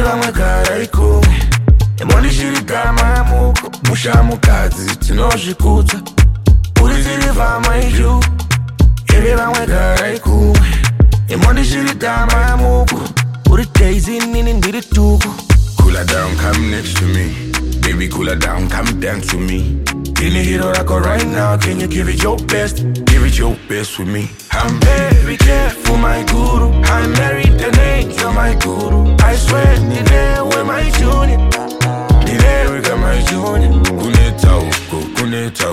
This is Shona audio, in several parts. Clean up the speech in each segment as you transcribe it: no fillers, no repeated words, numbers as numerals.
vamwe garai kumwe emondishirigama yamuko mushamukadzi tinozvikudza uri tirivhama izvu eve vamwe garai kumwe emondishirigama yamuko uri Daisy nini ndiri tuku. Cooler down, come next to me. Baby, cooler down, come dance with me. In the hero record right now, can you give it your best? Give it your best with me. I'm very careful, my guru. I married the angel, my guru. I swear, the day with my junior. The day we got my junior. Kuneta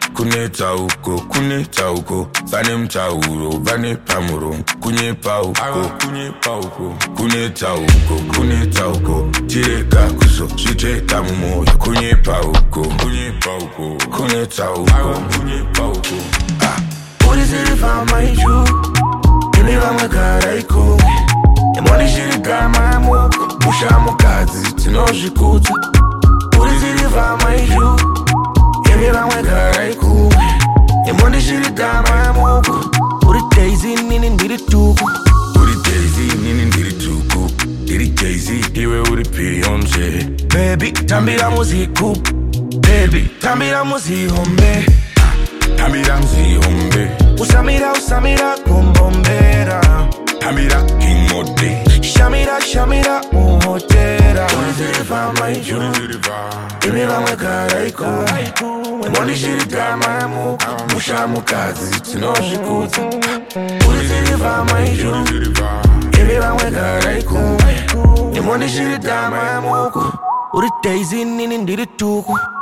uko. Vanem tauro, vane pamuro. Kuneta uko. Tireka kuso, shiteka mumo. Kuneta uko. Uri tirivhama izvu ine vamwe garai kumwe emondishirigama yamuko mushamukadzi tinozvikudza uri tirivhama izvu ine vamwe garai kumwe emondishirigama yamuko uri Daisy nini ndiri tuku. Ndiri Jay-Z, iwe uri Beyoncé. Baby, tambira muziku. Baby, tambira muzihombe. Tambira muzihombe. Usamira kumbombera. Tambira King Mode. Shamira muhotera. Uri tirivhama izvu ine vamwe garai kumwe emondishirigama yamuko mushamukadzi tinozvikudza uri tirivhama izvu ine vamwe garai kumwe emondishirigama yamuko uri Daisy nini ndiri tuku.